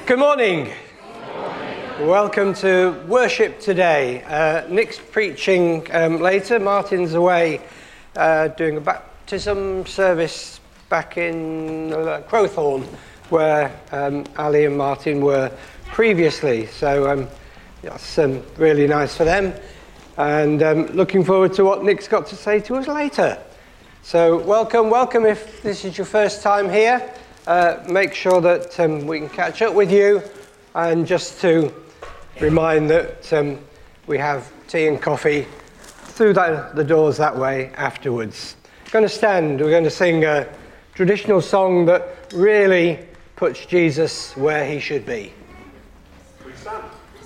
Good morning. Welcome to worship today. Nick's preaching later. Martin's away doing a baptism service back in Crowthorne, where Ali and Martin were previously. So that's really nice for them. And looking forward to what Nick's got to say to us later. So welcome if this is your first time here. Make sure that we can catch up with you, and just to remind that we have tea and coffee through the doors that way afterwards. We're going to stand, we're going to sing a traditional song that really puts Jesus where he should be. We stand.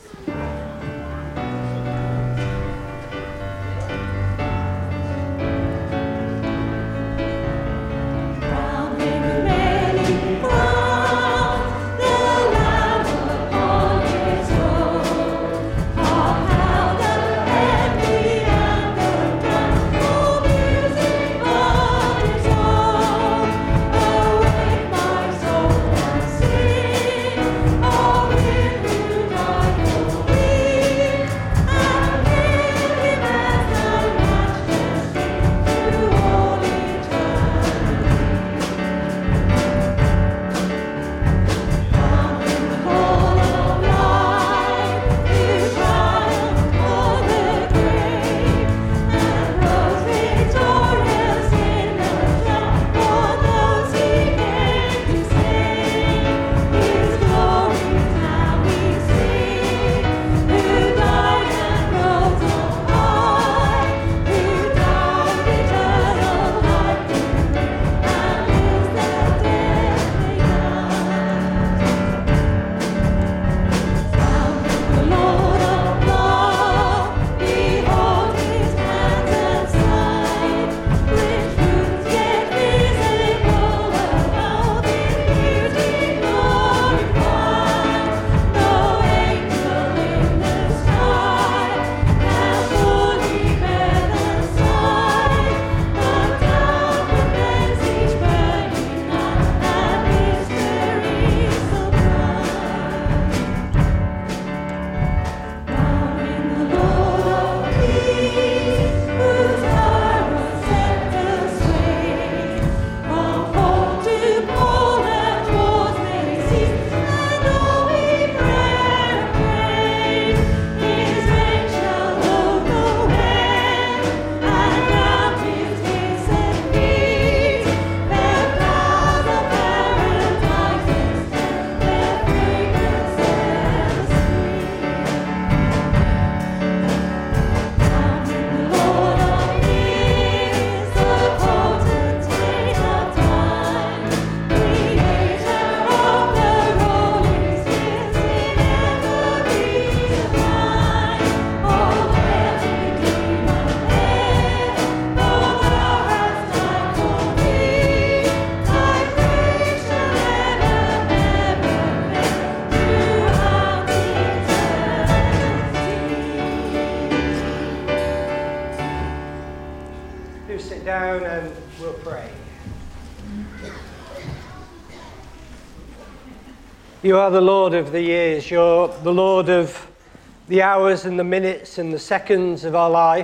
You are the Lord of the years. You're the Lord of the hours and the minutes and the seconds of our life.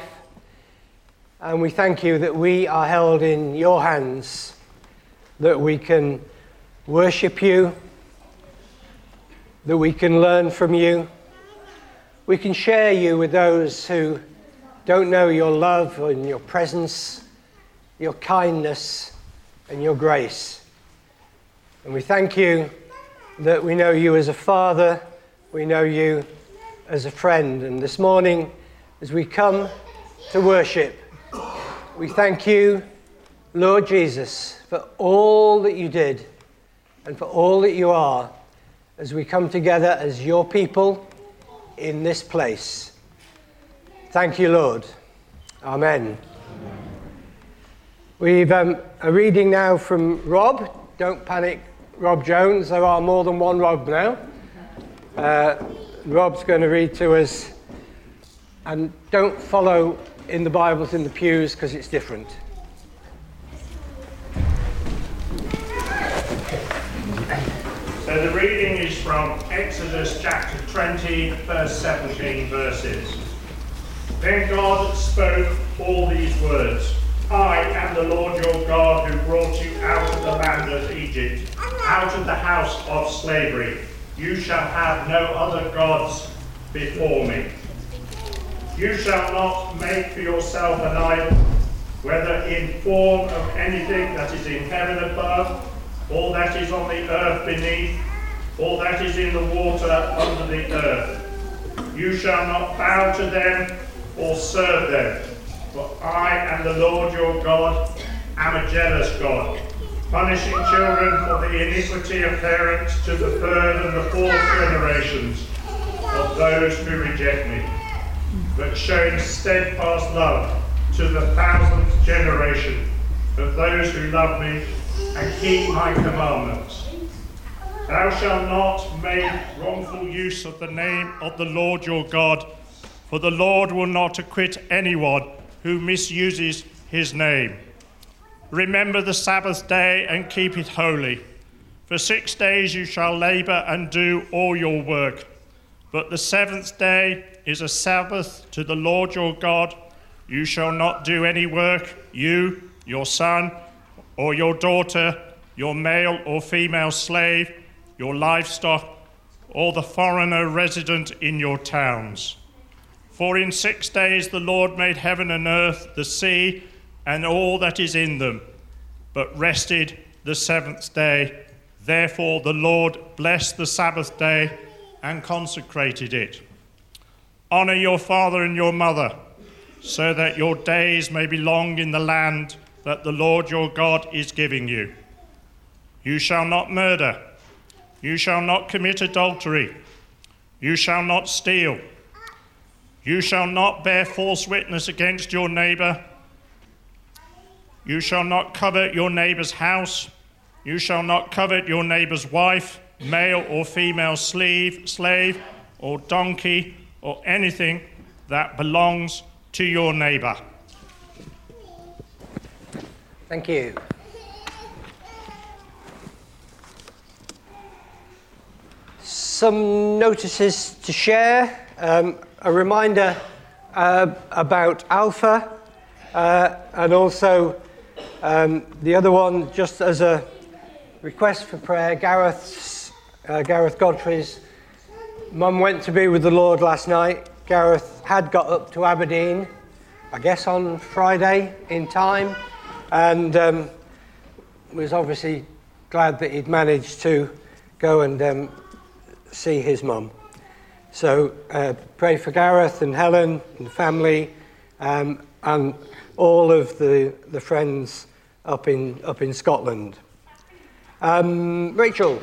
And we thank you that we are held in your hands, that we can worship you, that we can learn from you. We can share you with those who don't know your love and your presence, your kindness and your grace. And we thank you that we know you as a father, we know you as a friend. And this morning, as we come to worship, we thank you, Lord Jesus, for all that you did and for all that you are as we come together as your people in this place. Thank you, Lord. Amen. We've a reading now from Rob. Don't panic, Rob Jones. There are more than one Rob now. Rob's going to read to us. And don't follow in the Bibles in the pews because it's different. So So the reading is from Exodus chapter 20, verse 17 verses. Then God spoke all these words. I am the Lord your God who brought you out of the land of Egypt, out of the house of slavery. You shall have no other gods before me. You shall not make for yourself an idol, whether in form of anything that is in heaven above, or that is on the earth beneath, or that is in the water under the earth. You shall not bow to them or serve them, for I am the Lord your God, am a jealous God, punishing children for the iniquity of parents to the third and the fourth generations of those who reject me, but showing steadfast love to the 1,000th generation of those who love me and keep my commandments. Thou shalt not make wrongful use of the name of the Lord your God, for the Lord will not acquit anyone who misuses his name. Remember the Sabbath day and keep it holy. For 6 days you shall labor and do all your work. But the seventh day is a Sabbath to the Lord your God. You shall not do any work, you, your son, or your daughter, your male or female slave, your livestock, or the foreigner resident in your towns. For in 6 days the Lord made heaven and earth, the sea, and all that is in them, but rested the seventh day. Therefore the Lord blessed the Sabbath day and consecrated it. Honor your father and your mother, so that your days may be long in the land that the Lord your God is giving you. You shall not murder. You shall not commit adultery. You shall not steal. You shall not bear false witness against your neighbor. You shall not covet your neighbor's house. You shall not covet your neighbor's wife, male or female slave, or donkey, or anything that belongs to your neighbor. Thank you. Some notices to share. A reminder about Alpha, and also the other one, just as a request for prayer, Gareth Godfrey's mum went to be with the Lord last night. Gareth had got up to Aberdeen, I guess on Friday in time, and was obviously glad that he'd managed to go and see his mum. So pray for Gareth and Helen and the family, and all of the friends up in Scotland. Rachel.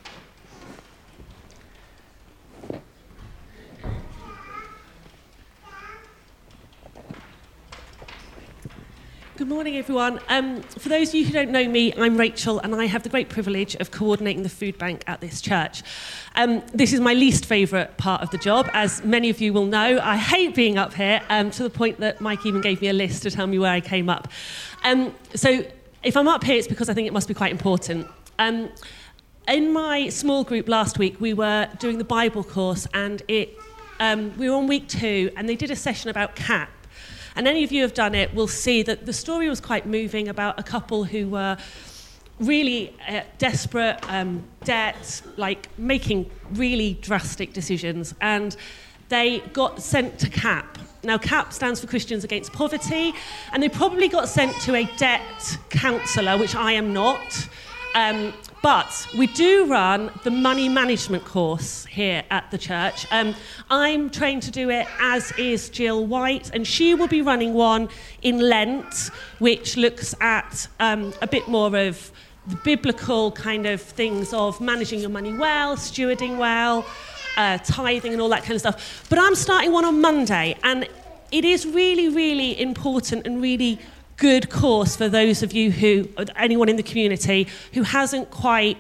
Good morning, everyone. For those of you who don't know me, I'm Rachel, and I have the great privilege of coordinating the food bank at this church. This is my least favourite part of the job, as many of you will know. I hate being up here, to the point that Mike even gave me a list to tell me where I came up. So if I'm up here, it's because I think it must be quite important. In my small group last week, we were doing the Bible course, and we were on week 2, and they did a session about CAP. And any of you who have done it will see that the story was quite moving about a couple who were really desperate, debt, like making really drastic decisions. And they got sent to CAP. Now, CAP stands for Christians Against Poverty, and they probably got sent to a debt counsellor, which I am not. But we do run the money management course here at the church. I'm trained to do it, as is Jill White, and she will be running one in Lent, which looks at a bit more of the biblical kind of things of managing your money well, stewarding well, tithing and all that kind of stuff. But I'm starting one on Monday, and it is really, really important and really good course for those of you anyone in the community who hasn't quite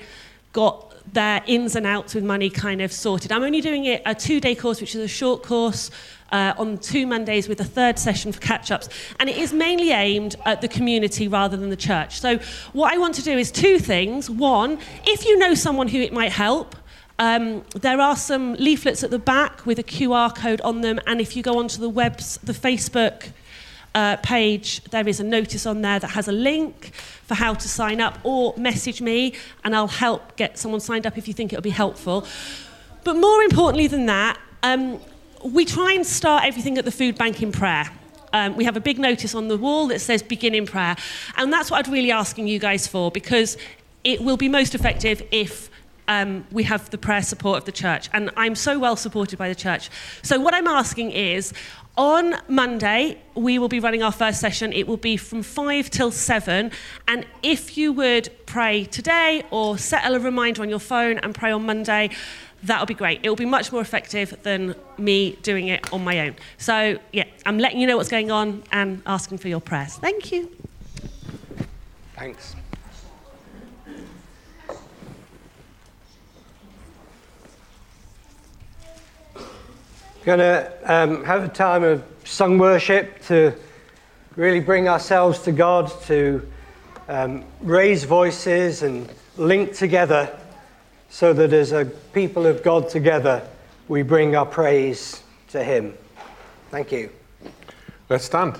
got their ins and outs with money kind of sorted. I'm only doing it a 2-day course, which is a short course on 2 Mondays with a 3rd session for catch-ups. And it is mainly aimed at the community rather than the church. So what I want to do is 2 things. One, if you know someone who it might help, there are some leaflets at the back with a QR code on them. And if you go onto the Facebook page, there is a notice on there that has a link for how to sign up, or message me and I'll help get someone signed up if you think it'll be helpful. But more importantly than that, we try and start everything at the food bank in prayer. We have a big notice on the wall that says begin in prayer, and that's what I'm really asking you guys for, because it will be most effective if we have the prayer support of the church, and I'm so well supported by the church. So what I'm asking is, on Monday, we will be running our first session. It will be from 5 till 7. And if you would pray today or set a reminder on your phone and pray on Monday, that'll be great. It will be much more effective than me doing it on my own. So, yeah, I'm letting you know what's going on and asking for your prayers. Thank you. Thanks. We're going to have a time of sung worship to really bring ourselves to God, to raise voices and link together so that as a people of God together, we bring our praise to Him. Thank you. Let's stand.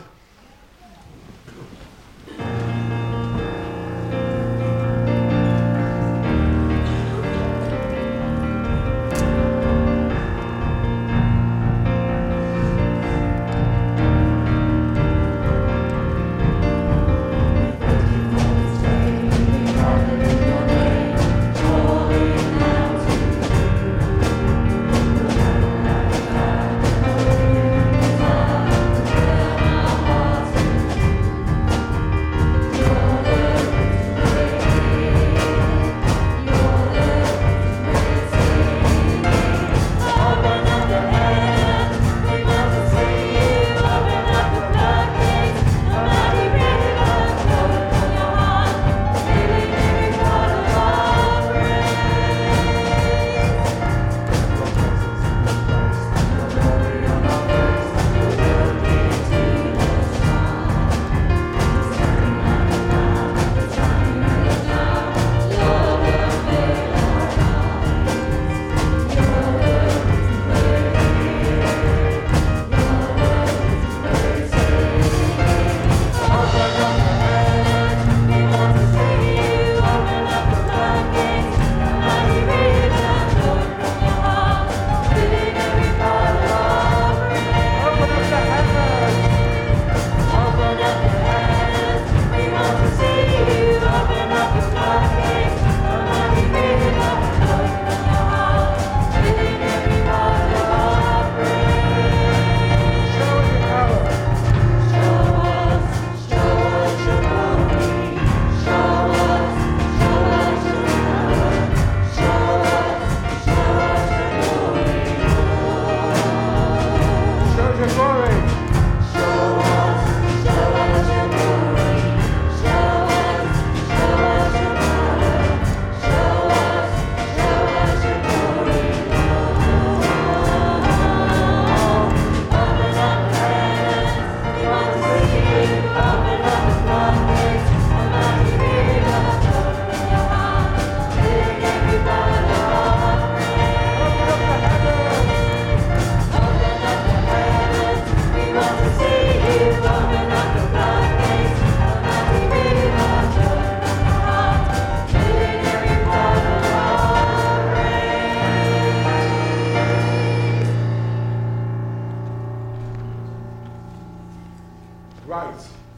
Right.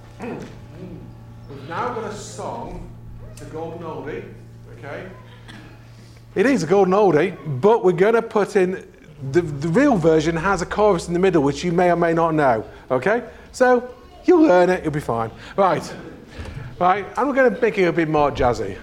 We've now got a song. It's a golden oldie, okay? It is a golden oldie, but we're going to put in, the real version has a chorus in the middle, which you may or may not know, okay? So, you'll learn it, you'll be fine. Right. Right, and we're going to make it a bit more jazzy.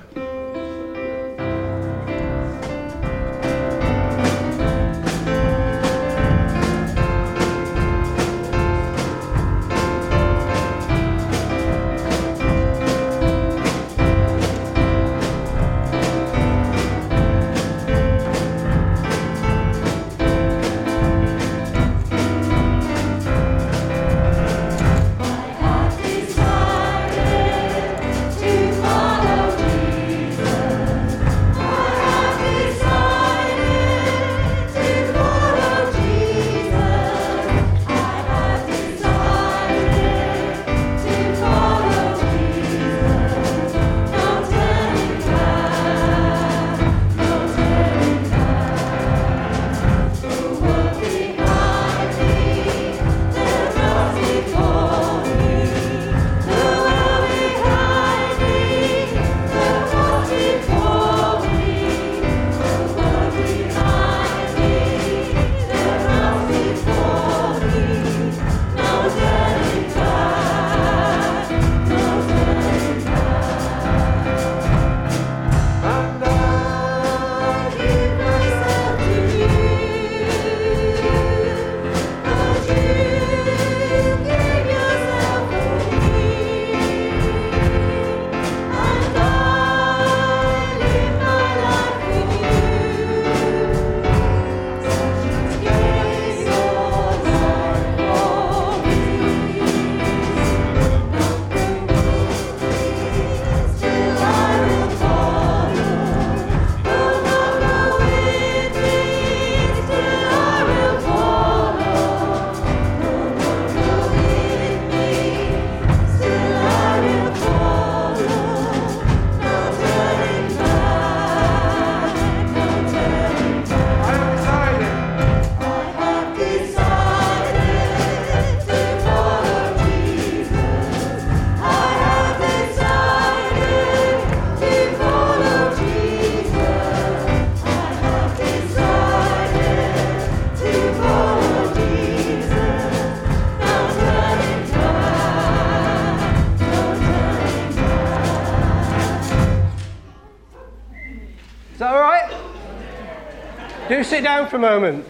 that all right? Do sit down for a moment.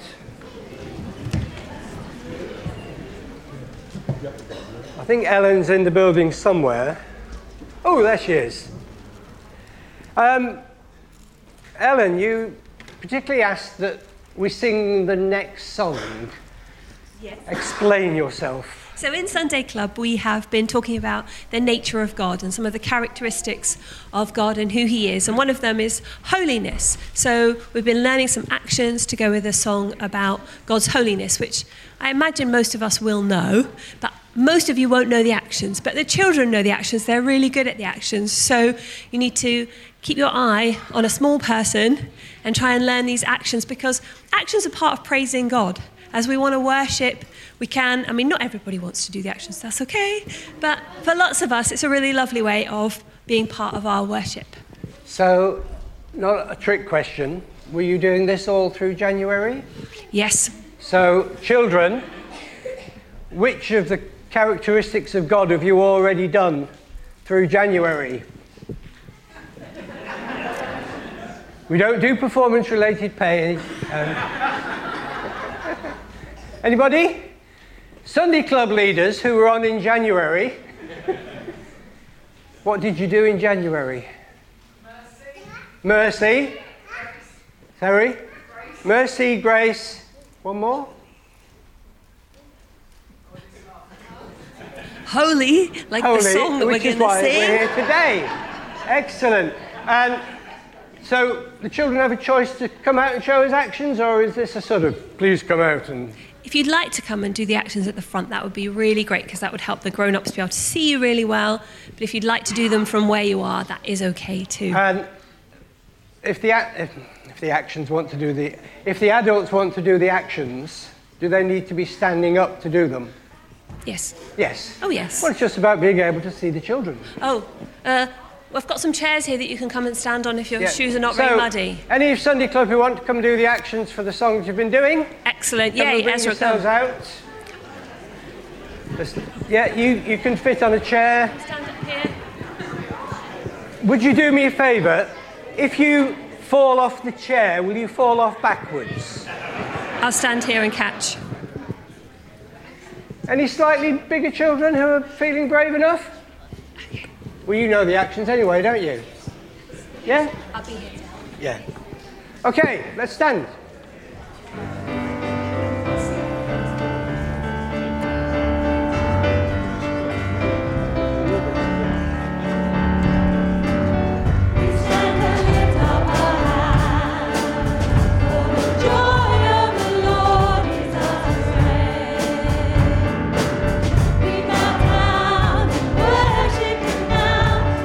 I think Ellen's in the building somewhere. Oh, there she is. Ellen, you particularly asked that we sing the next song. Yes. Explain yourself. So in Sunday Club, we have been talking about the nature of God and some of the characteristics of God and who he is. And one of them is holiness. So we've been learning some actions to go with a song about God's holiness, which I imagine most of us will know, but most of you won't know the actions. But the children know the actions. They're really good at the actions. So you need to keep your eye on a small person and try and learn these actions, because actions are part of praising God. As we want to worship, we can. I mean, not everybody wants to do the actions, that's okay. But for lots of us, it's a really lovely way of being part of our worship. So, not a trick question. Were you doing this all through January? Yes. So, children, which of the characteristics of God have you already done through January? We don't do performance-related pay. Anybody? Sunday club leaders who were on in January. What did you do in January? Mercy. Sorry? Mercy, grace. One more? Holy, like Holy, the song that we're which is going to why sing. we're here today. Excellent. And so the children have a choice to come out and show us actions, or is this a sort of, please come out and... If you'd like to come and do the actions at the front, that would be really great, because that would help the grown-ups be able to see you really well. But if you'd like to do them from where you are, that is okay too. And if the actions want to do the... If the adults want to do the actions, do they need to be standing up to do them? Yes. Yes. Oh, yes. Well, it's just about being able to see the children. Oh, we've got some chairs here that you can come and stand on if your shoes are not So, very muddy. Any Sunday club who want to come do the actions for the songs you've been doing? Excellent. Come and Yay, bring Ezra, yourselves come. out. Yeah, you can fit on a chair. Stand up here. Would you do me a favour? If you fall off the chair, will you fall off backwards? I'll stand here and catch. Any slightly bigger children who are feeling brave enough? Well, you know the actions anyway, don't you? Yeah? I'll be here. Yeah. Okay, let's stand.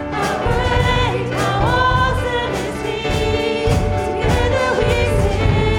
Together we sing.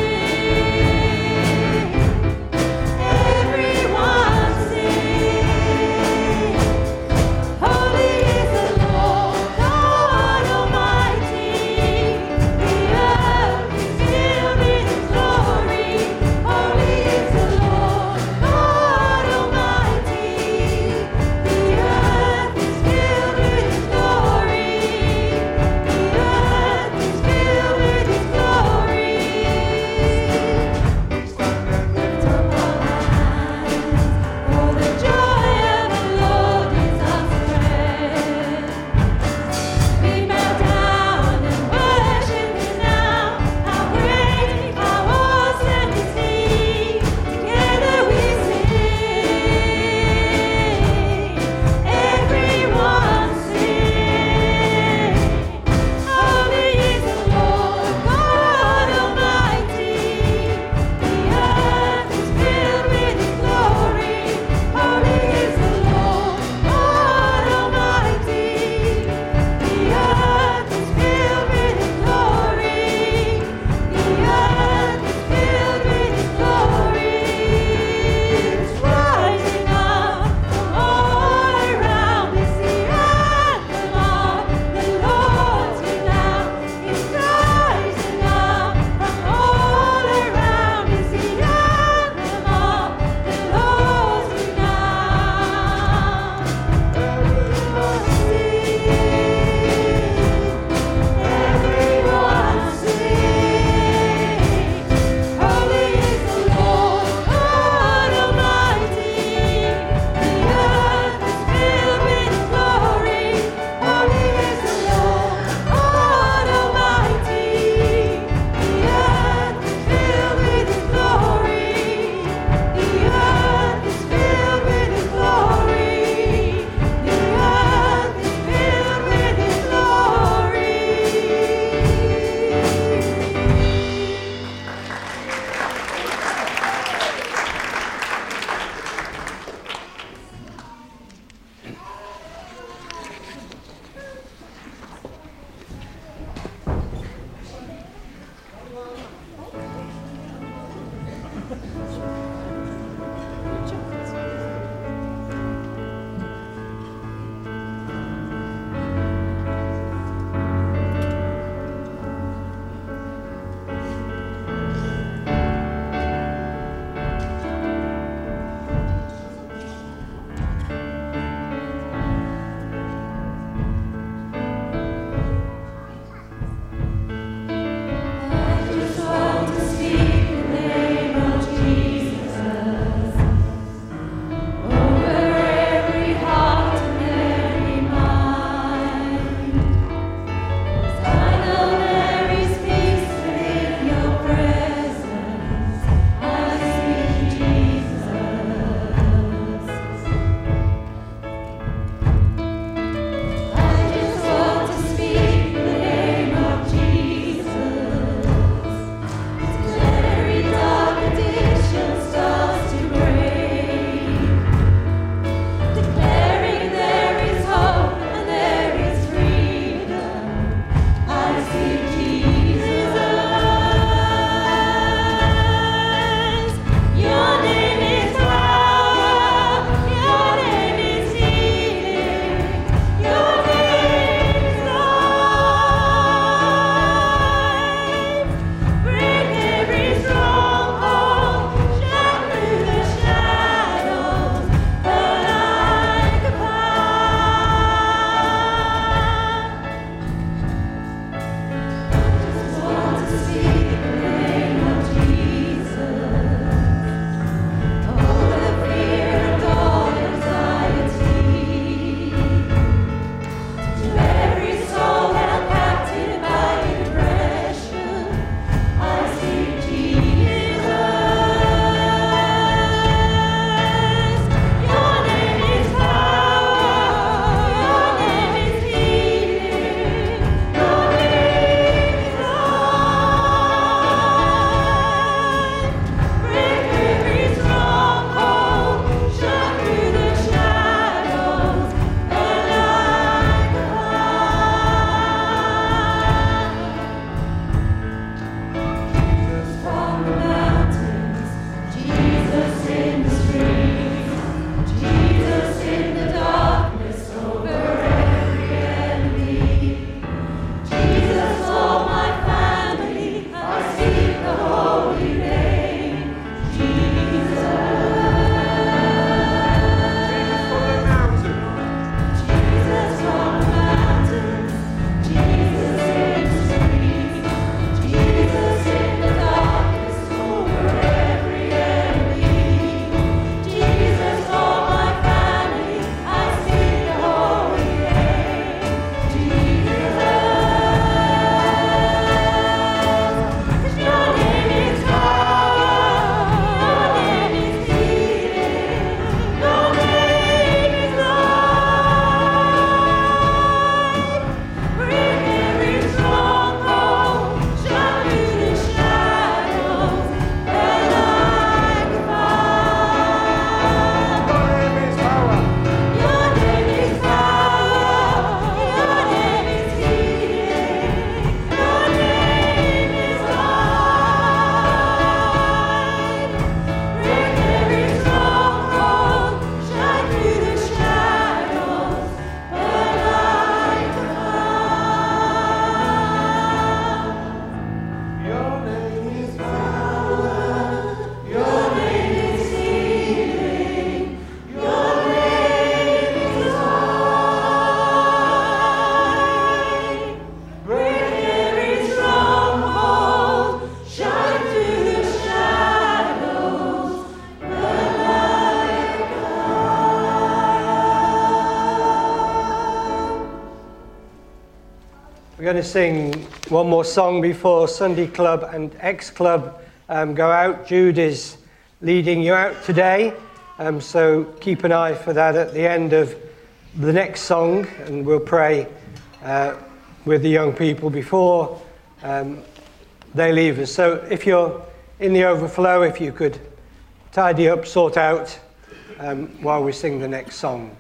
going to sing one more song before Sunday Club and X Club go out. Jude is leading you out today, so keep an eye for that at the end of the next song, and we'll pray with the young people before they leave us. So if you're in the overflow, if you could tidy up, sort out while we sing the next song.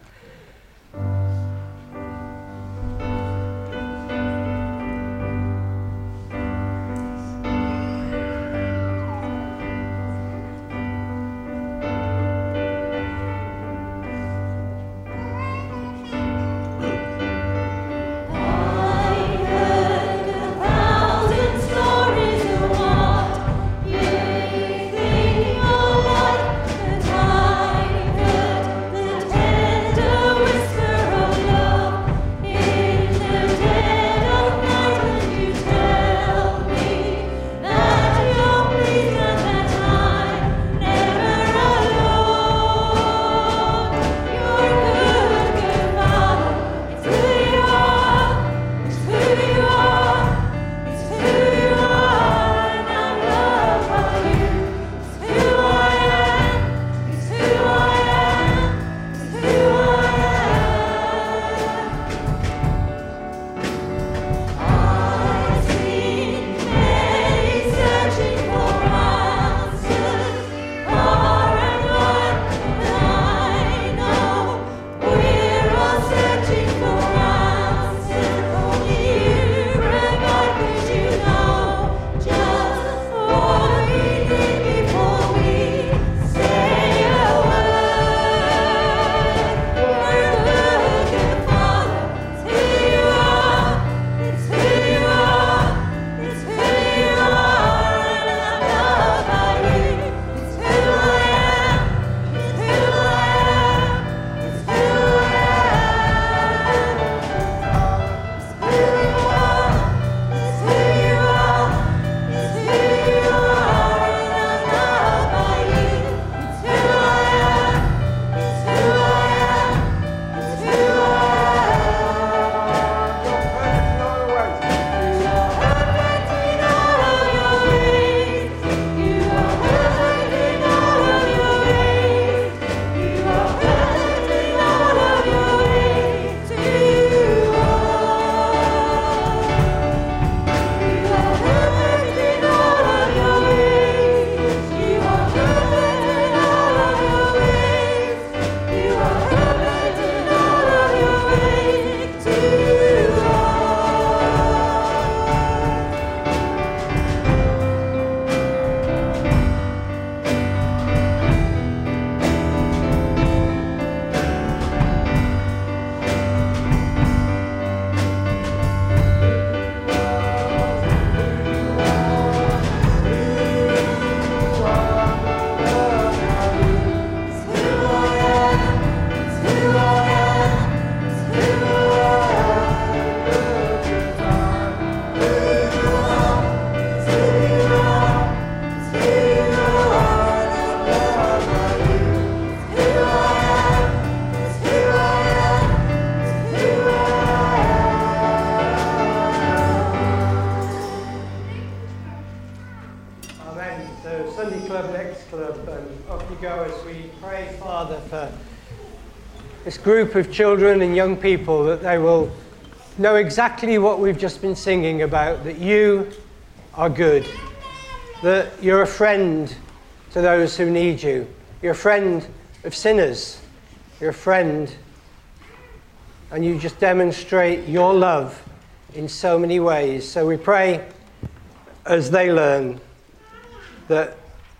This group of children and young people, that they will know exactly what we've just been singing about, that you are good, that you're a friend to those who need you, you're a friend of sinners, you're a friend, and you just demonstrate your love in so many ways. So we pray as they learn that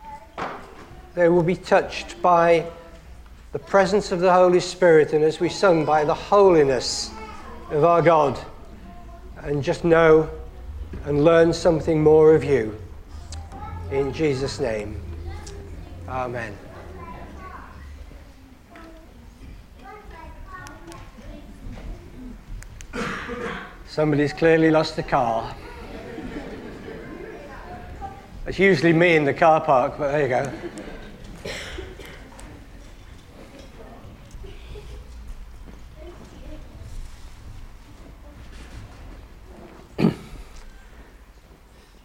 they will be touched by the presence of the Holy Spirit, and as we sung, by the holiness of our God, and just know and learn something more of you. In Jesus' name, amen. Somebody's clearly lost a car. It's usually me in the car park, but there you go.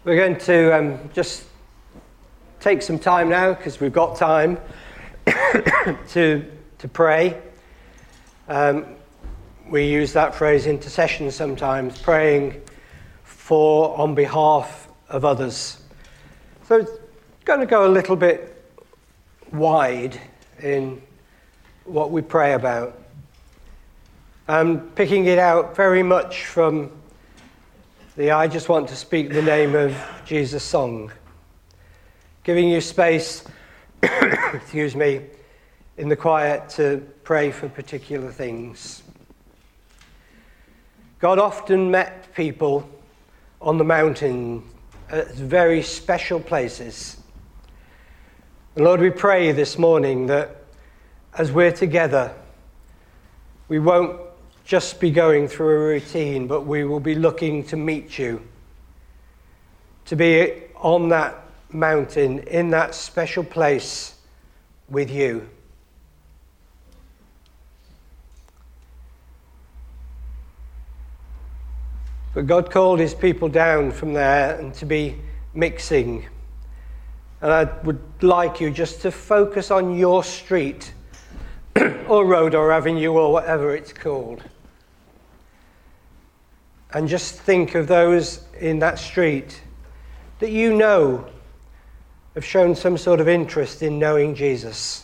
We're going to just take some time now, because we've got time, to pray. We use that phrase intercession sometimes, praying on behalf of others. So it's going to go a little bit wide in what we pray about. I'm picking it out very much from the I Just Want to Speak the Name of Jesus song, giving you space, excuse me, in the quiet to pray for particular things. God often met people on the mountain at very special places. And Lord, we pray this morning that as we're together, we won't just be going through a routine, but we will be looking to meet you, to be on that mountain, in that special place with you. But God called his people down from there and to be mixing. And I would like you just to focus on your street or road or avenue or whatever it's called. And just think of those in that street that you know have shown some sort of interest in knowing Jesus.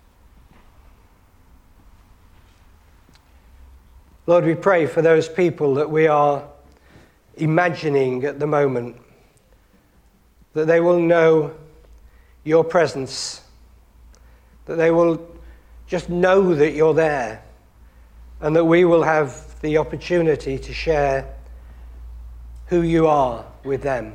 Lord, we pray for those people that we are imagining at the moment, that they will know your presence, that they will just know that you're there, and that we will have the opportunity to share who you are with them.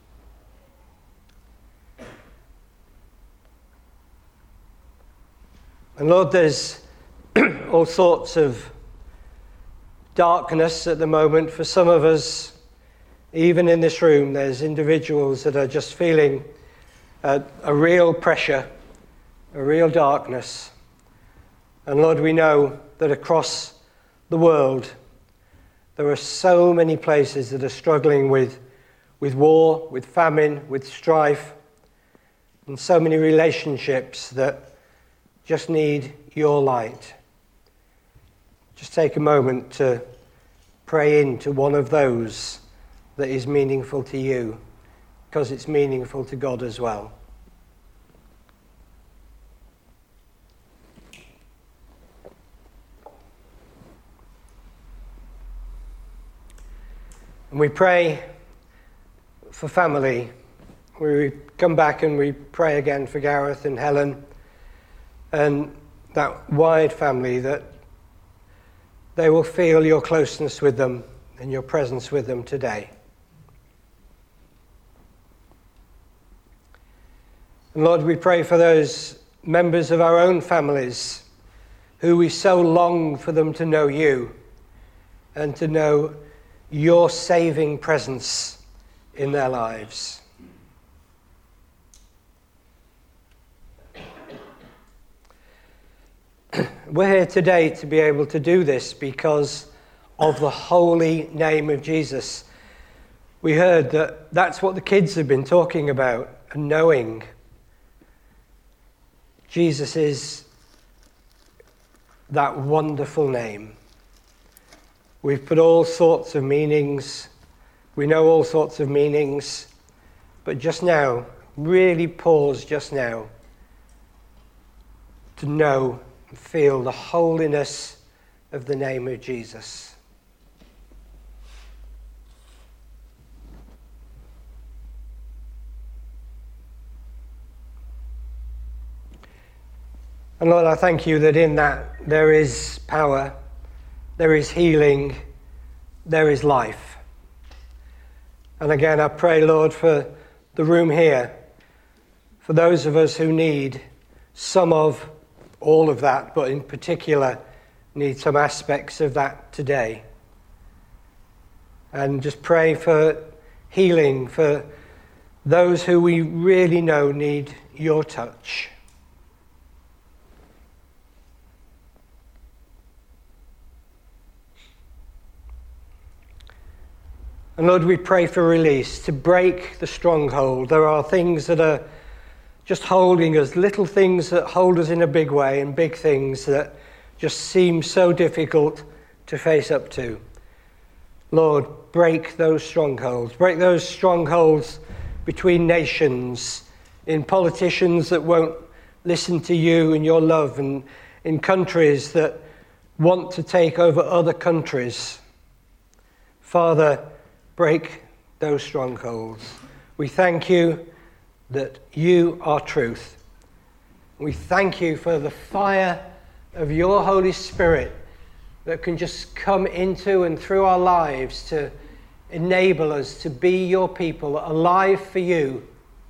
And Lord, there's all sorts of darkness at the moment. For some of us, even in this room, there's individuals that are just feeling a real pressure, a real darkness. And Lord, we know that across the world, there are so many places that are struggling with war, with famine, with strife, and so many relationships that just need your light. Just take a moment to pray into one of those that is meaningful to you, because it's meaningful to God as well. And we pray for family. We come back and we pray again for Gareth and Helen and that wide family, that they will feel your closeness with them and your presence with them today. And Lord, we pray for those members of our own families who we so long for them to know you and to know your saving presence in their lives. We're here today to be able to do this because of the holy name of Jesus. We heard that that's what the kids have been talking about and knowing. Jesus is that wonderful name. We've put all sorts of meanings. We know all sorts of meanings. But just now, really pause just now to know and feel the holiness of the name of Jesus. And Lord, I thank you that in that there is power, there is healing, there is life. And again, I pray, Lord, for the room here, for those of us who need some of all of that, but in particular need some aspects of that today. And just pray for healing for those who we really know need your touch. And Lord, we pray for release, to break the stronghold. There are things that are just holding us, little things that hold us in a big way, and big things that just seem so difficult to face up to. Lord, break those strongholds. Break those strongholds between nations, in politicians that won't listen to you and your love, and in countries that want to take over other countries. Father, break those strongholds. We thank you that you are truth. We thank you for the fire of your Holy Spirit that can just come into and through our lives to enable us to be your people, alive for you,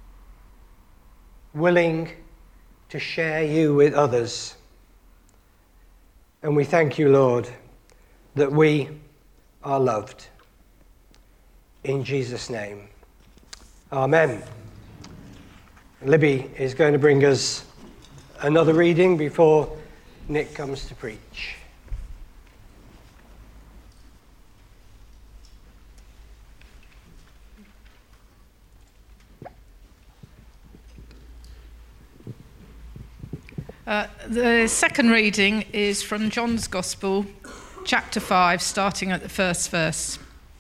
willing to share you with others. And we thank you, Lord, that we are loved. In Jesus' name, amen. Libby is going to bring us another reading before Nick comes to preach. The second reading is from John's Gospel, chapter 5, starting at the first verse.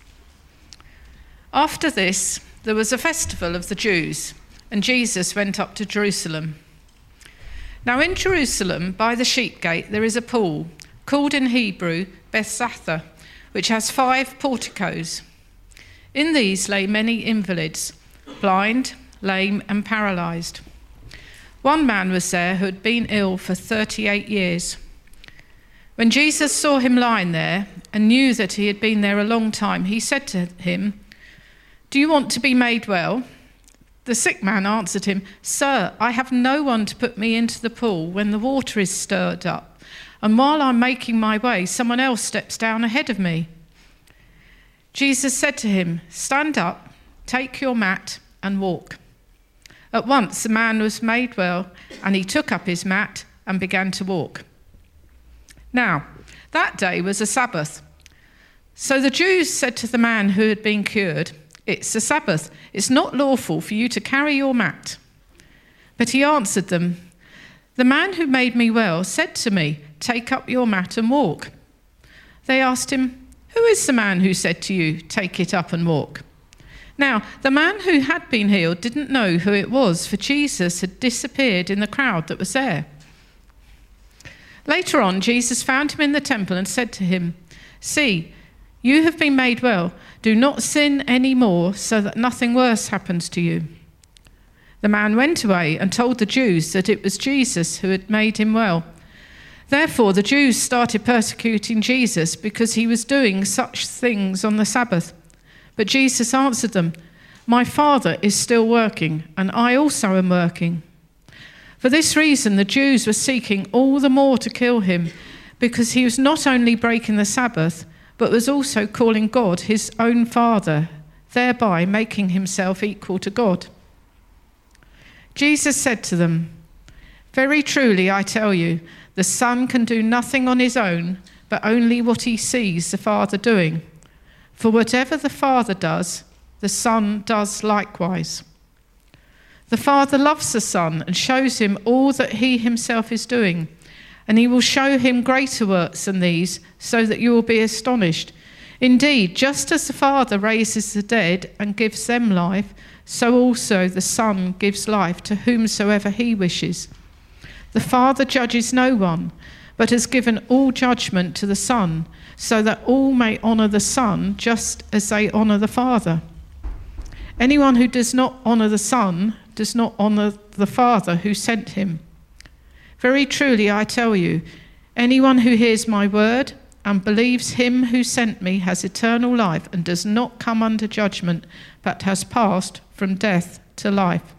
After this, there was a festival of the Jews, and Jesus went up to Jerusalem. Now in Jerusalem, by the sheep gate, there is a pool, called in Hebrew Bethzatha, which has 5 porticos. In these lay many invalids, blind, lame, and paralysed. One man was there who had been ill for 38 years. When Jesus saw him lying there and knew that he had been there a long time, he said to him, "Do you want to be made well?" The sick man answered him, "Sir, I have no one to put me into the pool when the water is stirred up, and while I'm making my way, someone else steps down ahead of me." Jesus said to him, "Stand up, take your mat and walk." At once the man was made well, and he took up his mat and began to walk. Now, that day was a Sabbath. So the Jews said to the man who had been cured, "It's a Sabbath. It's not lawful for you to carry your mat." But he answered them, "The man who made me well said to me, 'Take up your mat and walk.'" They asked him, "Who is the man who said to you, 'Take it up and walk'?" Now, the man who had been healed didn't know who it was, for Jesus had disappeared in the crowd that was there. Later on, Jesus found him in the temple and said to him, "See, you have been made well. Do not sin any more, so that nothing worse happens to you." The man went away and told the Jews that it was Jesus who had made him well. Therefore, the Jews started persecuting Jesus because he was doing such things on the Sabbath. But Jesus answered them, "My Father is still working, and I also am working." For this reason, the Jews were seeking all the more to kill him, because he was not only breaking the Sabbath, but was also calling God his own Father, thereby making himself equal to God. Jesus said to them, "Very truly I tell you, the Son can do nothing on his own, but only what he sees the Father doing. For whatever the Father does, the Son does likewise. The Father loves the Son and shows him all that he himself is doing, and he will show him greater works than these, so that you will be astonished. Indeed, just as the Father raises the dead and gives them life, so also the Son gives life to whomsoever he wishes. The Father judges no one, but has given all judgment to the Son, so that all may honour the Son just as they honour the Father. Anyone who does not honour the Son does not honour the Father who sent him. Very truly I tell you, anyone who hears my word and believes him who sent me has eternal life and does not come under judgment, but has passed from death to life.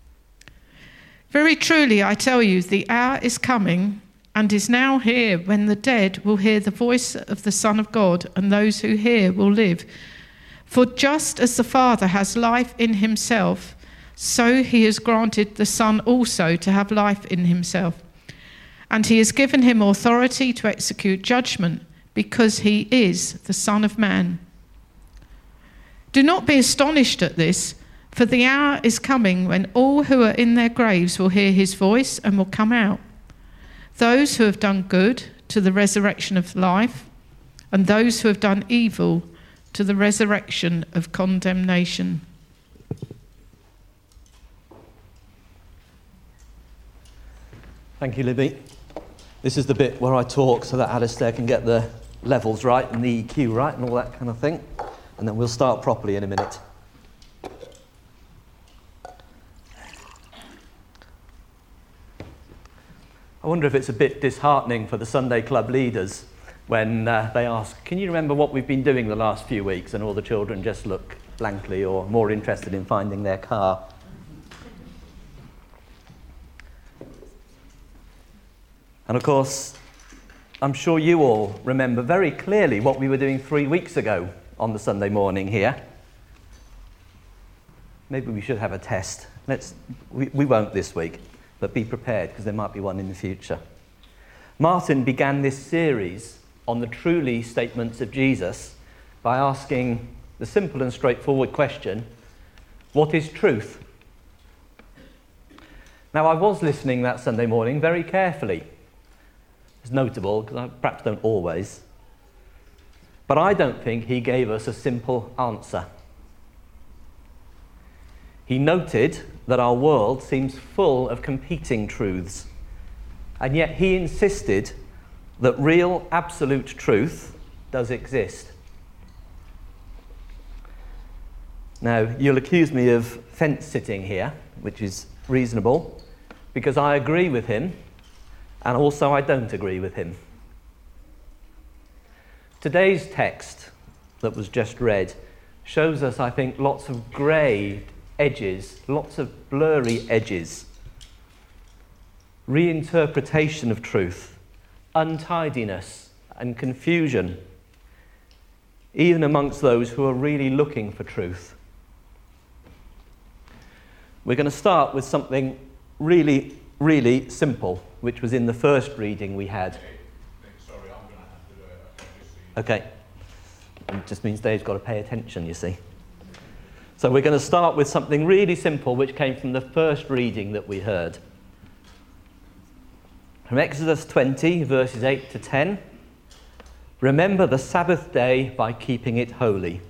Very truly I tell you, the hour is coming and is now here when the dead will hear the voice of the Son of God, and those who hear will live. For just as the Father has life in himself, so he has granted the Son also to have life in himself. And he has given him authority to execute judgment, because he is the Son of Man. Do not be astonished at this, for the hour is coming when all who are in their graves will hear his voice and will come out. Those who have done good to the resurrection of life, and those who have done evil to the resurrection of condemnation. Thank you, Libby. This is the bit where I talk so that Alistair can get the levels right and the EQ right and all that kind of thing. And then we'll start properly in a minute. I wonder if it's a bit disheartening for the Sunday club leaders when they ask, can you remember what we've been doing the last few weeks? And all the children just look blankly or more interested in finding their car. And of course, I'm sure you all remember very clearly what we were doing 3 weeks ago on the Sunday morning here. Maybe we should have a test. We won't this week, but be prepared because there might be one in the future. Martin began this series on the truly statements of Jesus by asking the simple and straightforward question, what is truth? Now, I was listening that Sunday morning very carefully. It's notable, because I perhaps don't always. But I don't think he gave us a simple answer. He noted that our world seems full of competing truths, and yet he insisted that real, absolute truth does exist. Now, you'll accuse me of fence-sitting here, which is reasonable, because I agree with him, and also I don't agree with him. Today's text that was just read shows us, I think, lots of grey edges, lots of blurry edges, reinterpretation of truth, untidiness and confusion, even amongst those who are really looking for truth. We're going to start with something really, really simple, which was in the first reading we had. Sorry, I'm going to have to do it. Okay. It just means Dave's got to pay attention, you see. So we're going to start with something really simple, which came from the first reading that we heard. From Exodus 20, verses 8 to 10. Remember the Sabbath day by keeping it holy.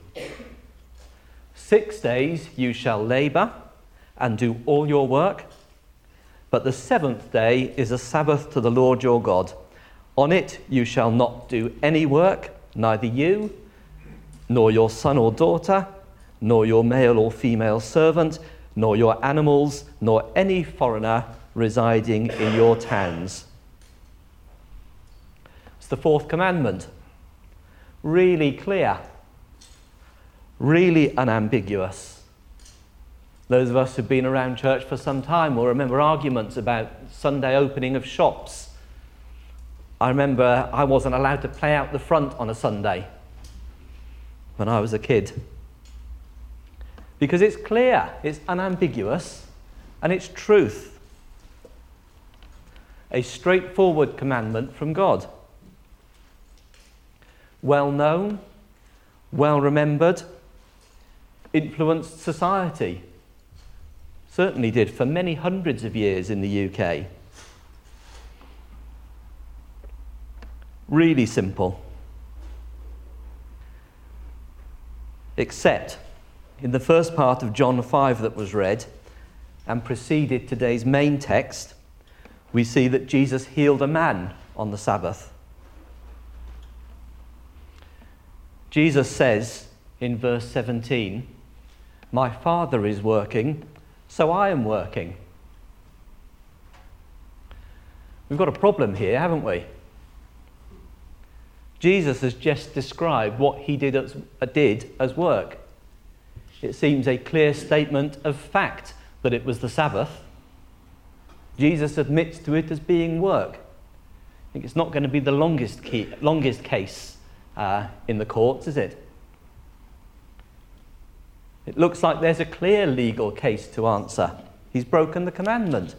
6 days you shall labour and do all your work, but the seventh day is a Sabbath to the Lord your God. On it you shall not do any work, neither you, nor your son or daughter, nor your male or female servant, nor your animals, nor any foreigner residing in your towns. It's the fourth commandment. Really clear, really unambiguous. Those of us who've been around church for some time will remember arguments about Sunday opening of shops. I remember I wasn't allowed to play out the front on a Sunday when I was a kid. Because it's clear, it's unambiguous, and it's truth. A straightforward commandment from God. Well known, well remembered, influenced society. Certainly did for many hundreds of years in the UK. Really simple. Except in the first part of John 5 that was read and preceded today's main text, we see that Jesus healed a man on the Sabbath. Jesus says in verse 17, "My Father is working, so I am working." We've got a problem here, haven't we? Jesus has just described what he did as work. It seems a clear statement of fact that it was the Sabbath. Jesus admits to it as being work. I think it's not going to be the longest case in the courts, is it? It looks like there's a clear legal case to answer. He's broken the commandment.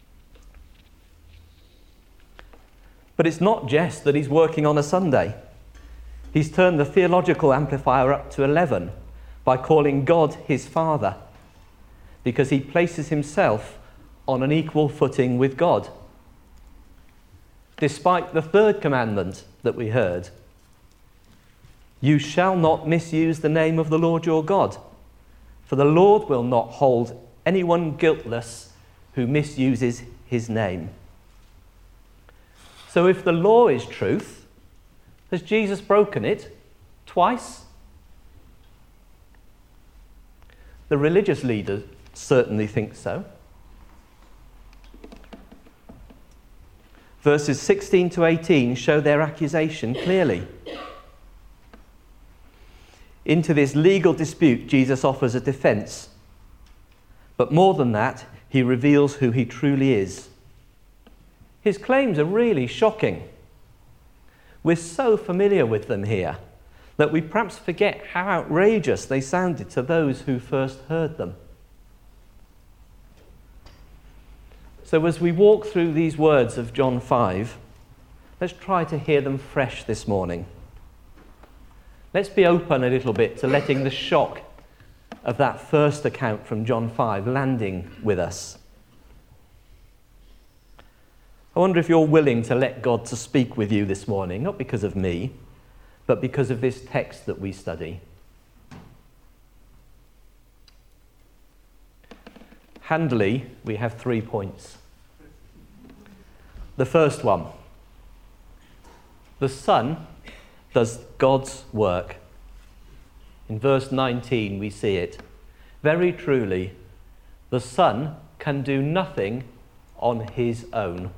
But it's not just that he's working on a Sunday. He's turned the theological amplifier up to 11 by calling God his Father, because he places himself on an equal footing with God. Despite the third commandment that we heard, you shall not misuse the name of the Lord your God, for the Lord will not hold anyone guiltless who misuses his name. So if the law is truth, has Jesus broken it twice? The religious leaders certainly think so. Verses 16 to 18 show their accusation clearly. Into this legal dispute, Jesus offers a defense. But more than that, he reveals who he truly is. His claims are really shocking. We're so familiar with them here that we perhaps forget how outrageous they sounded to those who first heard them. So as we walk through these words of John 5, let's try to hear them fresh this morning. Let's be open a little bit to letting the shock of that first account from John 5 landing with us. I wonder if you're willing to let God to speak with you this morning, not because of me, but because of this text that we study. Handily, we have 3 points. The first one, the Son does God's work. In verse 19 we see it. Very truly, the Son can do nothing on his own.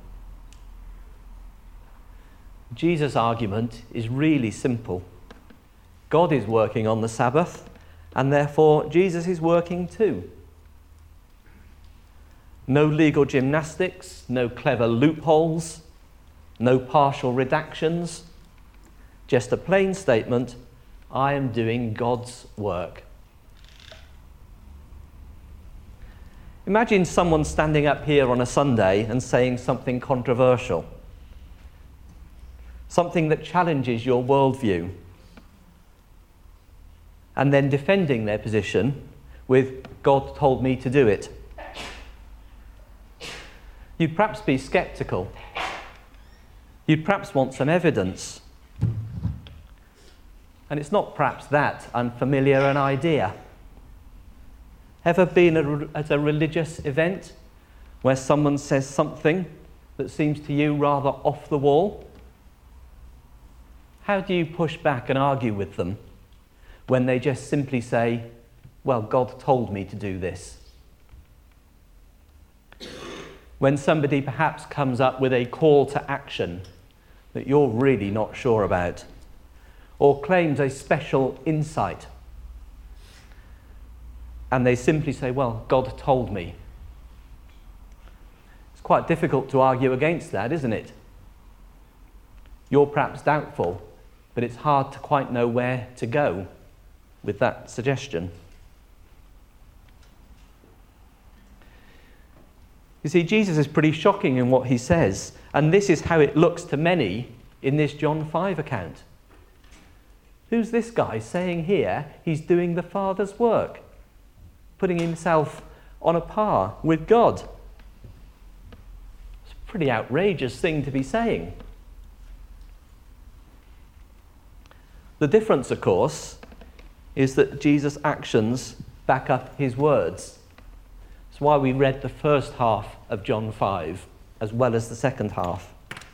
Jesus' argument is really simple. God is working on the Sabbath, and therefore Jesus is working too. No legal gymnastics, no clever loopholes, no partial redactions, just a plain statement, I am doing God's work. Imagine someone standing up here on a Sunday and saying something controversial, something that challenges your worldview, and then defending their position with, God told me to do it. You'd perhaps be sceptical. You'd perhaps want some evidence. And it's not perhaps that unfamiliar an idea. Ever been at a religious event where someone says something that seems to you rather off the wall? How do you push back and argue with them when they just simply say, well, God told me to do this? When somebody perhaps comes up with a call to action that you're really not sure about, or claims a special insight, and they simply say, well, God told me. It's quite difficult to argue against that, isn't it? You're perhaps doubtful, but it's hard to quite know where to go with that suggestion. You see, Jesus is pretty shocking in what he says, and this is how it looks to many in this John 5 account. Who's this guy saying here he's doing the Father's work, putting himself on a par with God? It's a pretty outrageous thing to be saying. The difference, of course, is that Jesus' actions back up his words. That's why we read the first half of John 5 as well as the second half.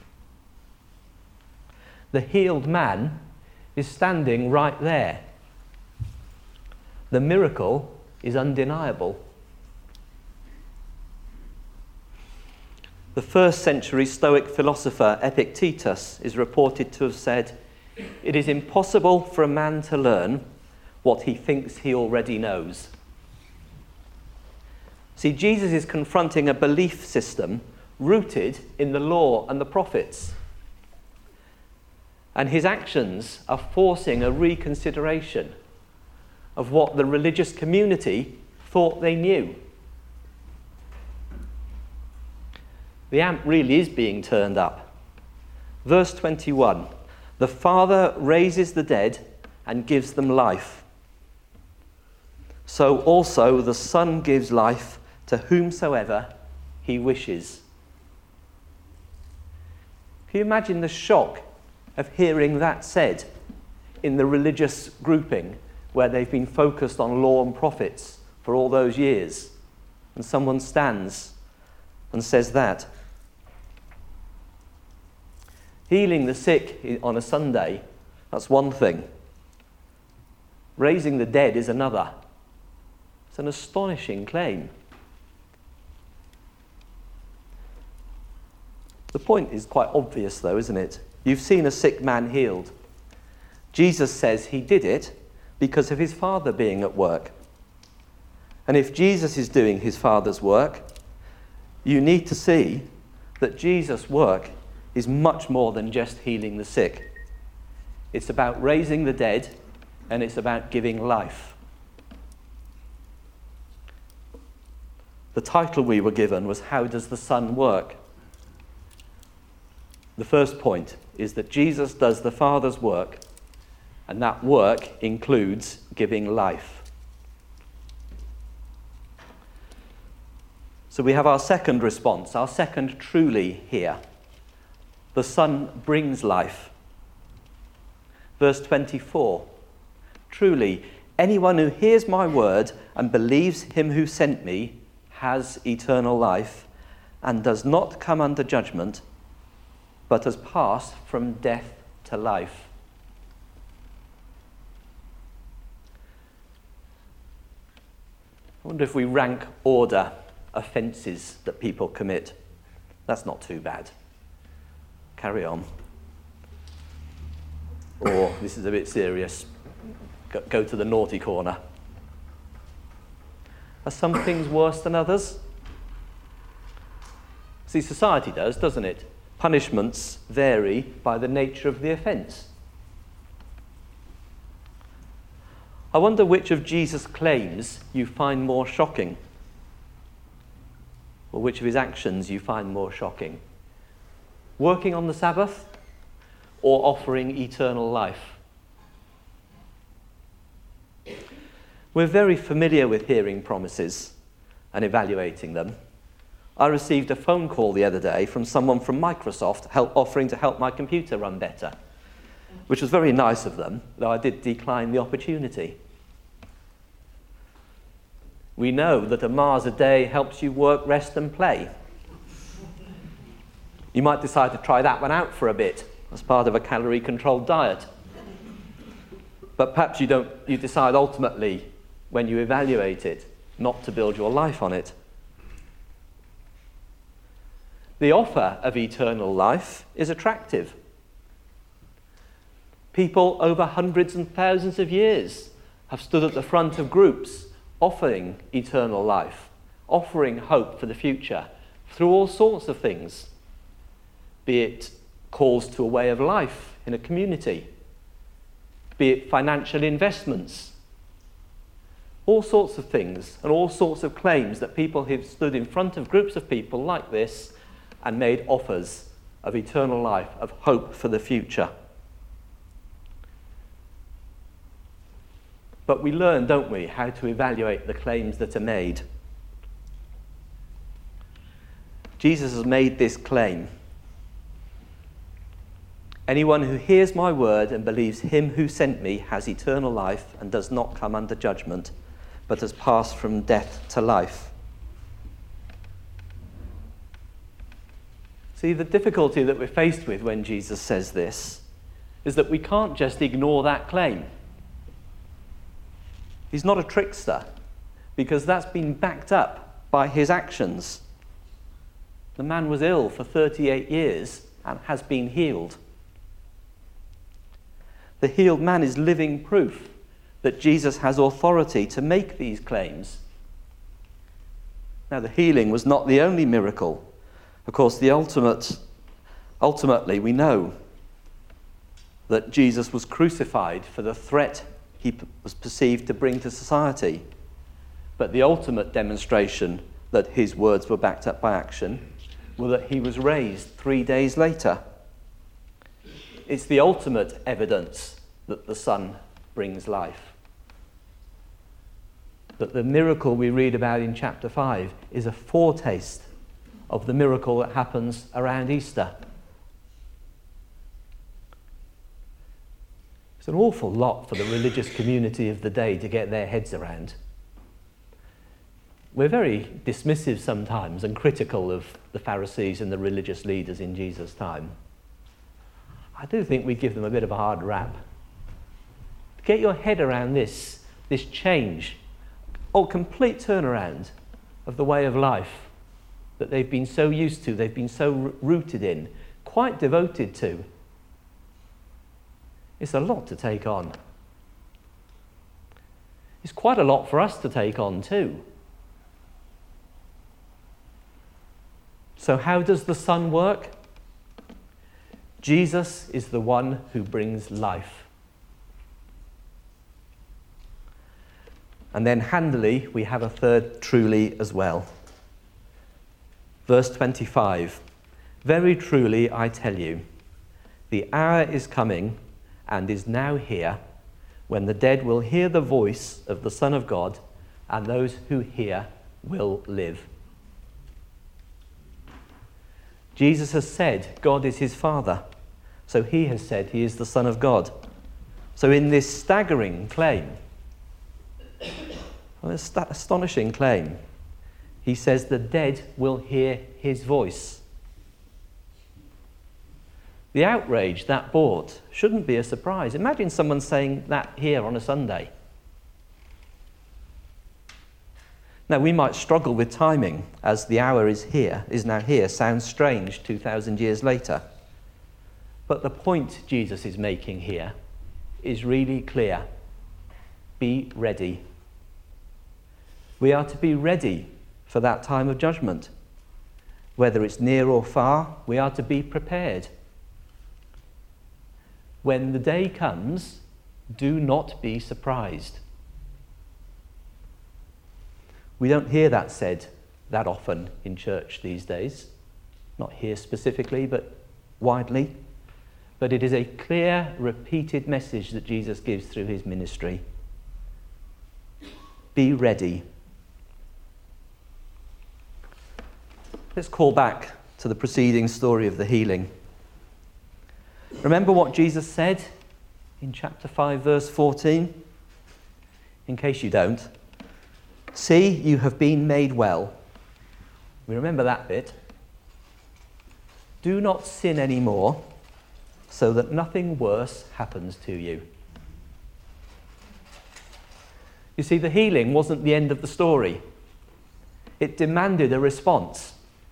The healed man is standing right there. The miracle is undeniable. The first century Stoic philosopher Epictetus is reported to have said, "It is impossible for a man to learn what he thinks he already knows." See, Jesus is confronting a belief system rooted in the law and the prophets. And his actions are forcing a reconsideration of what the religious community thought they knew. The amp really is being turned up. Verse 21, the Father raises the dead and gives them life. so also the Son gives life to whomsoever he wishes. Can you imagine the shock of hearing that said in the religious grouping where they've been focused on law and prophets for all those years, and someone stands and says that? Healing the sick on a Sunday, that's one thing. Raising the dead is another. It's an astonishing claim. The point is quite obvious though, isn't it? You've seen a sick man healed. Jesus says he did it because of his Father being at work. And if Jesus is doing his Father's work, you need to see that Jesus' work is much more than just healing the sick. It's about raising the dead, and it's about giving life. The title we were given was, How Does the Son Work? The first point is that Jesus does the Father's work, and that work includes giving life. So we have our second response, our second truly here. The Son brings life. Verse 24, truly, anyone who hears my word and believes him who sent me has eternal life and does not come under judgment, but has passed from death to life. I wonder if we rank order offences that people commit. That's not too bad. Carry on. Or, this is a bit serious, go to the naughty corner. Are some things worse than others? See, society does, doesn't it? Punishments vary by the nature of the offence. I wonder which of Jesus' claims you find more shocking, or which of his actions you find more shocking. Working on the Sabbath or offering eternal life? We're very familiar with hearing promises and evaluating them. I received a phone call the other day from someone from Microsoft offering to help my computer run better, which was very nice of them, though I did decline the opportunity. We know that a Mars a day helps you work, rest and play. You might decide to try that one out for a bit as part of a calorie-controlled diet. But perhaps you decide ultimately, when you evaluate it, not to build your life on it. The offer of eternal life is attractive. People over hundreds and thousands of years have stood at the front of groups offering eternal life, offering hope for the future through all sorts of things, be it calls to a way of life in a community, be it financial investments, all sorts of things and all sorts of claims that people have stood in front of groups of people like this and made offers of eternal life, of hope for the future. But we learn, don't we, how to evaluate the claims that are made. Jesus has made this claim. Anyone who hears my word and believes him who sent me has eternal life and does not come under judgment, but has passed from death to life. See, the difficulty that we're faced with when Jesus says this is that we can't just ignore that claim. He's not a trickster, because that's been backed up by his actions. The man was ill for 38 years and has been healed. The healed man is living proof that Jesus has authority to make these claims. Now, the healing was not the only miracle. Of course, ultimately, we know that Jesus was crucified for the threat he was perceived to bring to society. But the ultimate demonstration that his words were backed up by action was that he was raised 3 days later. It's the ultimate evidence that the Son brings life. that the miracle we read about in chapter 5 is a foretaste of the miracle that happens around Easter. It's an awful lot for the religious community of the day to get their heads around. We're very dismissive sometimes and critical of the Pharisees and the religious leaders in Jesus' time. I do think we give them a bit of a hard rap. Get your head around this change, complete turnaround of the way of life that they've been so used to, they've been so rooted in, quite devoted to. It's a lot to take on. It's quite a lot for us to take on too. So how does the Son work? Jesus is the one who brings life. And then handily, we have a third truly as well. Verse 25, very truly I tell you, the hour is coming and is now here when the dead will hear the voice of the Son of God, and those who hear will live. Jesus has said God is his Father, so he has said he is the Son of God. So in this staggering claim, astonishing claim, he says the dead will hear his voice. The outrage that brought shouldn't be a surprise. Imagine someone saying that here on a Sunday. Now, we might struggle with timing, as the hour is now here, sounds strange 2,000 years later. But the point Jesus is making here is really clear. Be ready. We are to be ready for that time of judgment. Whether it's near or far, we are to be prepared. When the day comes, do not be surprised. We don't hear that said that often in church these days. Not here specifically, but widely. But it is a clear, repeated message that Jesus gives through his ministry. Be ready. Let's call back to the preceding story of the healing. Remember what Jesus said in chapter 5, verse 14? In case you don't. See, you have been made well. We remember that bit. Do not sin anymore, so that nothing worse happens to you. You see, the healing wasn't the end of the story. It demanded a response.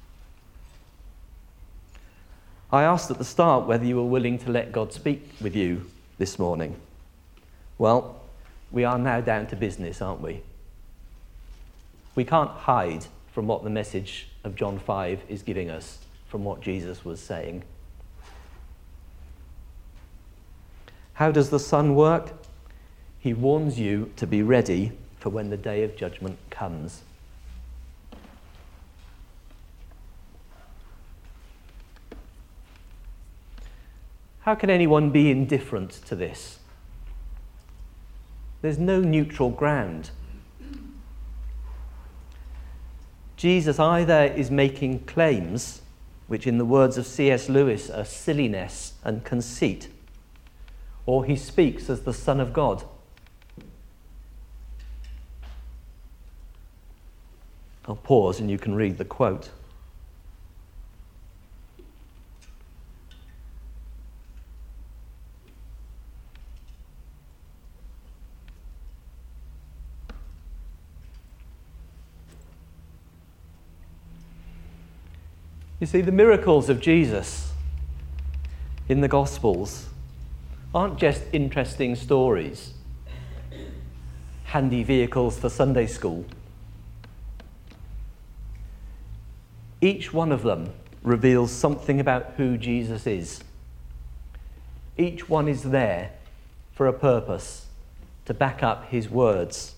I asked at the start whether you were willing to let God speak with you this morning. Well, we are now down to business, aren't we? We can't hide from what the message of John 5 is giving us, from what Jesus was saying. How does the Son work? He warns you to be ready for when the day of judgment comes. How can anyone be indifferent to this? There's no neutral ground. Jesus either is making claims, which in the words of C.S. Lewis are silliness and conceit, or he speaks as the Son of God. I'll pause and you can read the quote. You see, the miracles of Jesus in the Gospels aren't just interesting stories, handy vehicles for Sunday school. Each one of them reveals something about who Jesus is. Each one is there for a purpose, to back up his words.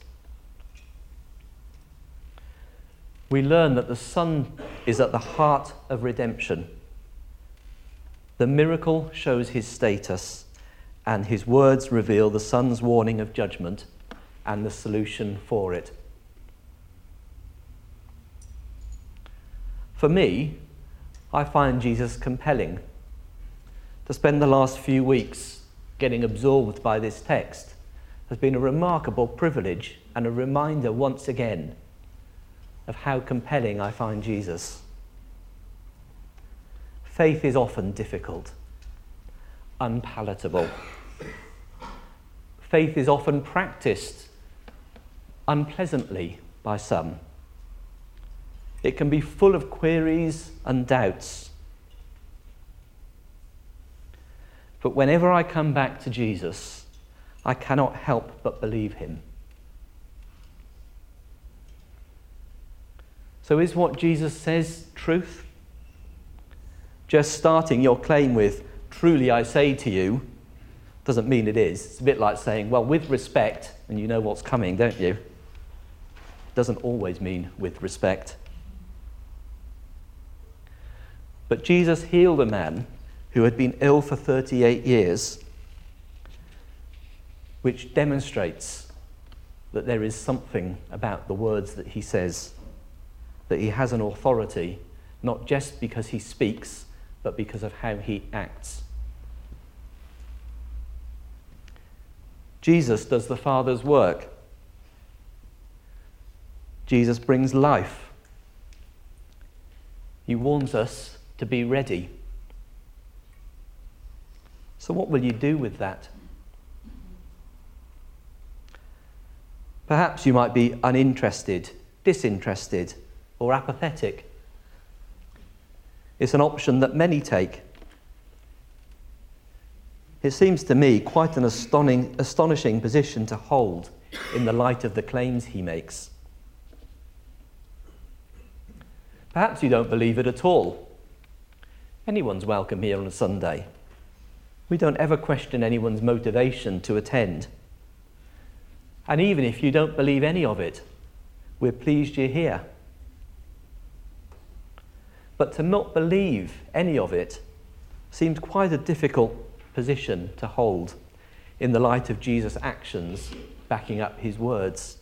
We learn that the Son is at the heart of redemption. The miracle shows his status, and his words reveal the Son's warning of judgment and the solution for it. For me, I find Jesus compelling. To spend the last few weeks getting absorbed by this text has been a remarkable privilege and a reminder once again of how compelling I find Jesus. Faith is often difficult, unpalatable. Faith is often practiced unpleasantly by some. It can be full of queries and doubts. But whenever I come back to Jesus, I cannot help but believe him. So is what Jesus says truth? Just starting your claim with, "Truly I say to you," doesn't mean it is. It's a bit like saying, "Well, with respect," and you know what's coming, don't you? Doesn't always mean with respect. But Jesus healed a man who had been ill for 38 years, which demonstrates that there is something about the words that he says, that he has an authority, not just because he speaks, but because of how he acts. Jesus does the Father's work. Jesus brings life. He warns us to be ready. So what will you do with that? Perhaps you might be uninterested, disinterested, or apathetic. It's an option that many take. It seems to me quite an astonishing position to hold in the light of the claims he makes. Perhaps you don't believe it at all. Anyone's welcome here on a Sunday. We don't ever question anyone's motivation to attend. And even if you don't believe any of it, we're pleased you're here. But to not believe any of it seems quite a difficult position to hold in the light of Jesus' actions backing up his words.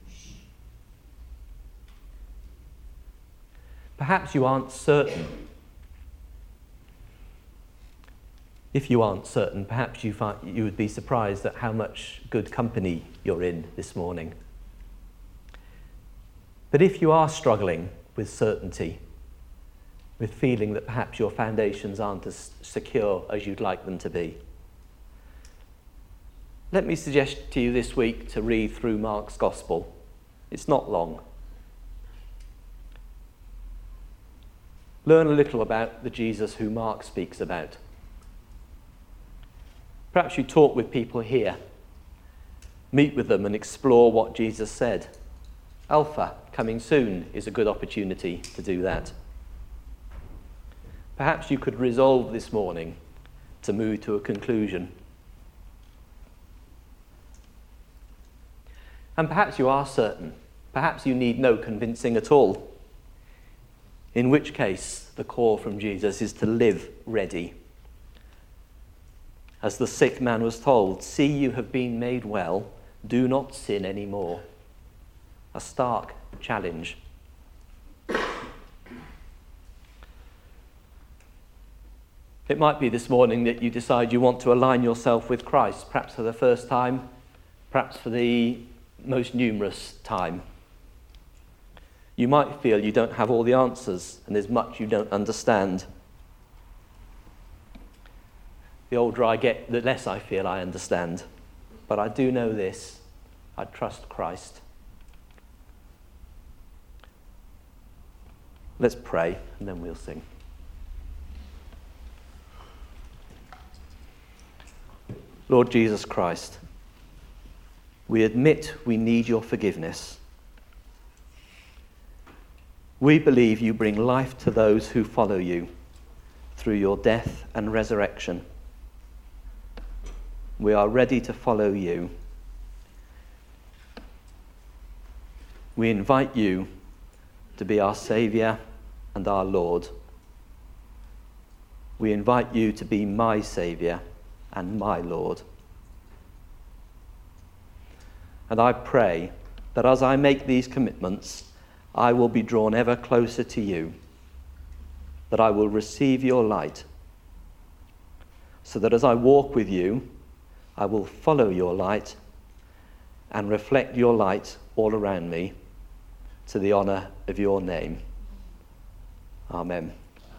Perhaps you aren't certain. If you aren't certain, perhaps you would be surprised at how much good company you're in this morning. But if you are struggling with certainty, with feeling that perhaps your foundations aren't as secure as you'd like them to be, let me suggest to you this week to read through Mark's Gospel. It's not long. Learn a little about the Jesus who Mark speaks about. Perhaps you talk with people here, meet with them and explore what Jesus said. Alpha, coming soon, is a good opportunity to do that. Perhaps you could resolve this morning to move to a conclusion. And perhaps you are certain. Perhaps you need no convincing at all. In which case, the call from Jesus is to live ready. As the sick man was told, "See, you have been made well, do not sin anymore." A stark challenge. It might be this morning that you decide you want to align yourself with Christ, perhaps for the first time, perhaps for the most numerous time. You might feel you don't have all the answers and there's much you don't understand. The older I get, the less I feel I understand. But I do know this: I trust Christ. Let's pray and then we'll sing. Lord Jesus Christ, we admit we need your forgiveness. We believe you bring life to those who follow you through your death and resurrection. We are ready to follow you. We invite you to be our Saviour and our Lord. We invite you to be my Saviour and my Lord. And I pray that as I make these commitments, I will be drawn ever closer to you that I will receive your light, so that as I walk with you, I will follow your light and reflect your light all around me to the honour of your name. Amen.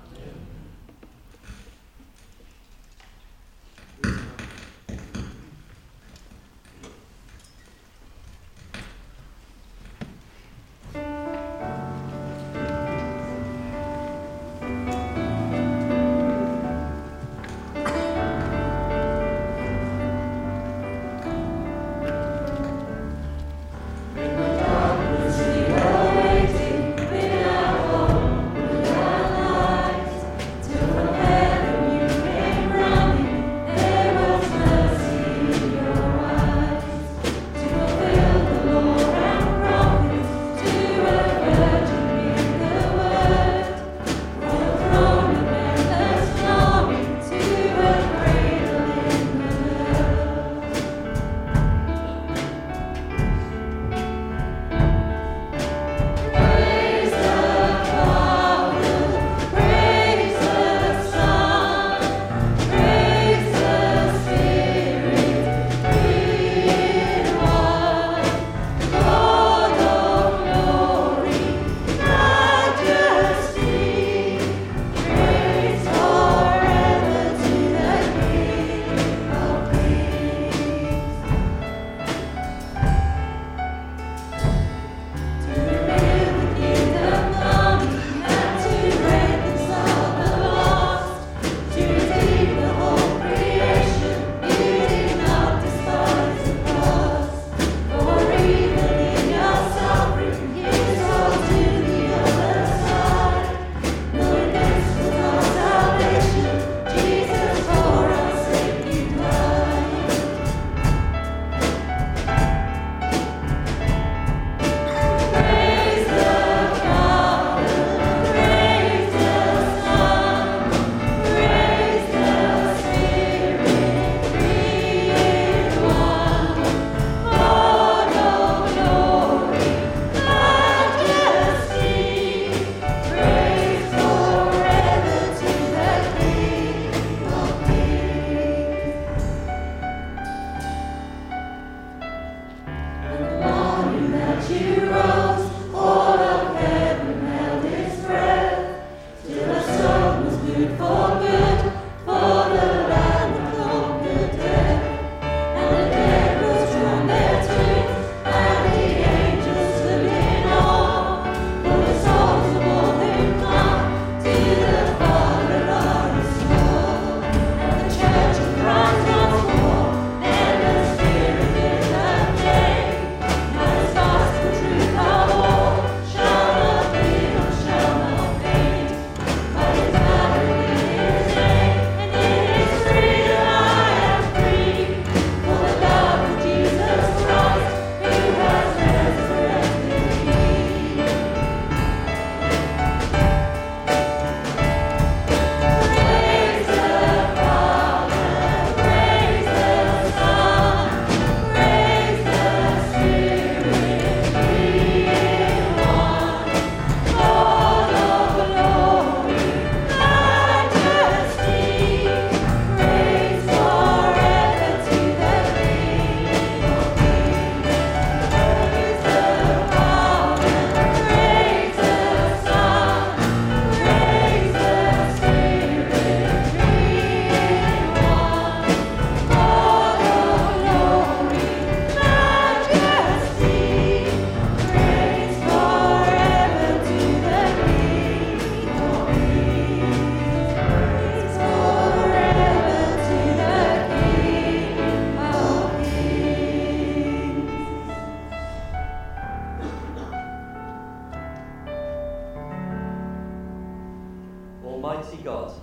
Almighty God,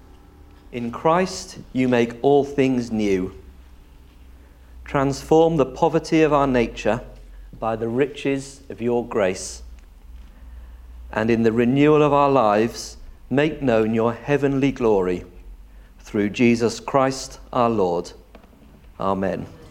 in Christ you make all things new. Transform the poverty of our nature by the riches of your grace, and in the renewal of our lives make known your heavenly glory through Jesus Christ our Lord. Amen.